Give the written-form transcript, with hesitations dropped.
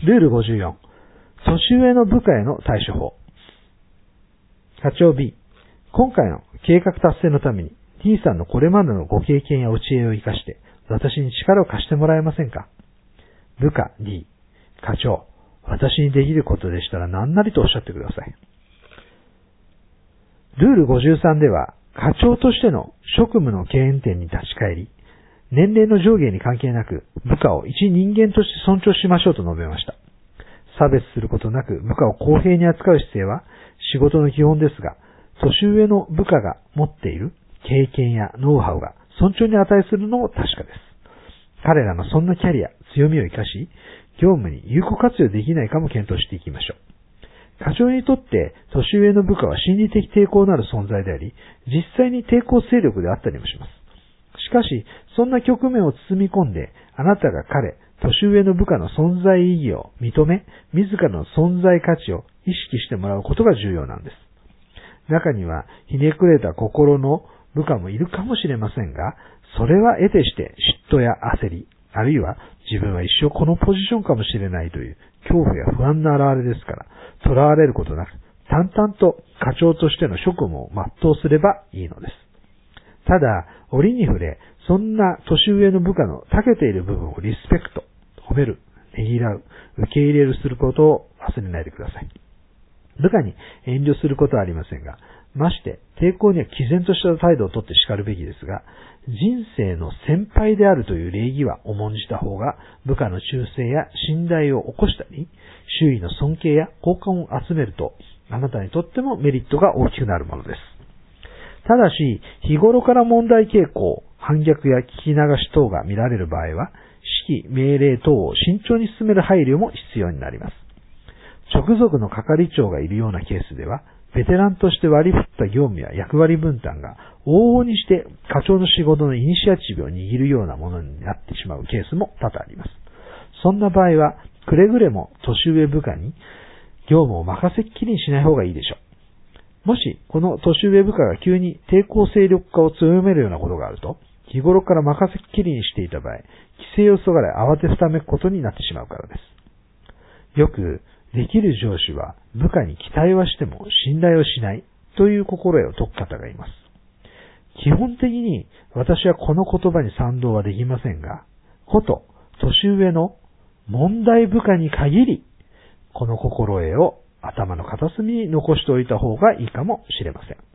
ルール54。年上の部下への対処法。課長 B。今回の計画達成のために T さんのこれまでのご経験やお知恵を生かして私に力を貸してもらえませんか？部下 D。課長、私にできることでしたら何なりとおっしゃってください。ルール53では課長としての職務の経営点に立ち返り、年齢の上下に関係なく部下を一人間として尊重しましょうと述べました。差別することなく部下を公平に扱う姿勢は仕事の基本ですが、年上の部下が持っている経験やノウハウが尊重に値するのも確かです。彼らのそんなキャリア、強みを生かし、業務に有効活用できないかも検討していきましょう。課長にとって年上の部下は心理的抵抗のある存在であり、実際に抵抗勢力であったりもします。しかし、そんな局面を包み込んで、あなたが彼、年上の部下の存在意義を認め、自らの存在価値を意識してもらうことが重要なんです。中には、ひねくれた心の部下もいるかもしれませんが、それは得てして嫉妬や焦り、あるいは自分は一生このポジションかもしれないという恐怖や不安な表れですから、囚われることなく、淡々と課長としての職務を全うすればいいのです。ただ、折に触れ、そんな年上の部下の長けている部分をリスペクト、褒める、ねぎらう、受け入れるすることを忘れないでください。部下に遠慮することはありませんが、まして抵抗には毅然とした態度をとって叱るべきですが、人生の先輩であるという礼儀は重んじた方が、部下の忠誠や信頼を起こしたり、周囲の尊敬や好感を集めると、あなたにとってもメリットが大きくなるものです。ただし、日頃から問題傾向、反逆や聞き流し等が見られる場合は、指揮、命令等を慎重に進める配慮も必要になります。直属の係長がいるようなケースでは、ベテランとして割り振った業務や役割分担が往々にして課長の仕事のイニシアチブを握るようなものになってしまうケースも多々あります。そんな場合は、くれぐれも年上部下に業務を任せっきりにしない方がいいでしょう。もし、この年上部下が急に抵抗勢力化を強めるようなことがあると、日頃から任せっきりにしていた場合、規制をそがれ慌てふためくことになってしまうからです。よく、できる上司は部下に期待はしても信頼をしないという心得を説く方がいます。基本的に私はこの言葉に賛同はできませんが、こと年上の問題部下に限り、この心得を頭の片隅に残しておいた方がいいかもしれません。